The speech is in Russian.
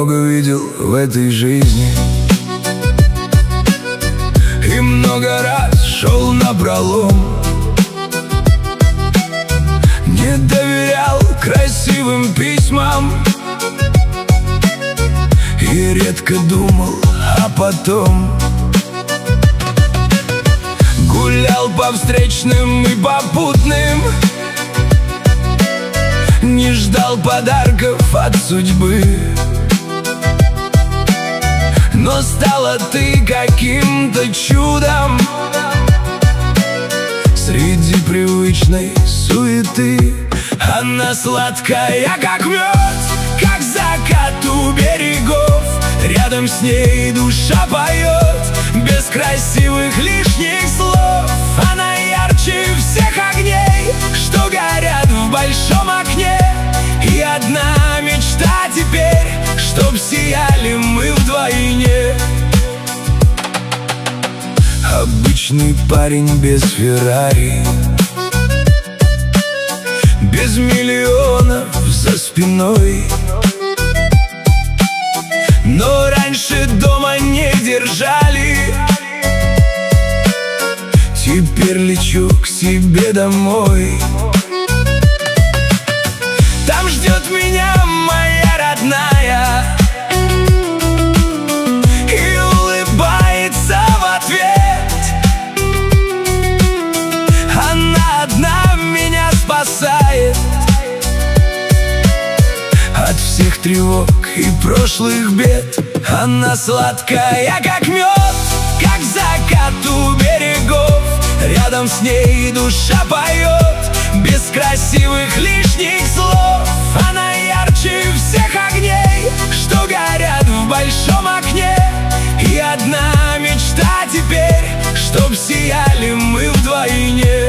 много видел в этой жизни и много раз шел напролом. Не доверял красивым письмам и редко думал, а потом гулял по встречным и попутным, не ждал подарков от судьбы. Но стала ты каким-то чудом среди привычной суеты. Она сладкая, как мед, как закат у берегов. Рядом с ней душа поет, без красивых лишних слов. Она ярче всех огней, что горят в большом окне. И одна мечта теперь, чтоб сияли мы вдвойне. Обычный парень без Феррари, без миллионов за спиной, но раньше дома не держали. Теперь лечу к себе домой. Там ждет меня моя родная и улыбается в ответ. Она одна меня спасает от всех тревог и прошлых бед. Она сладкая, как мед, как закат у берегов. Рядом с ней душа поет, без красивых лишних слов. Она ярче всех огней, что горят в большом окне. И одна мечта теперь, чтоб сияли мы вдвойне.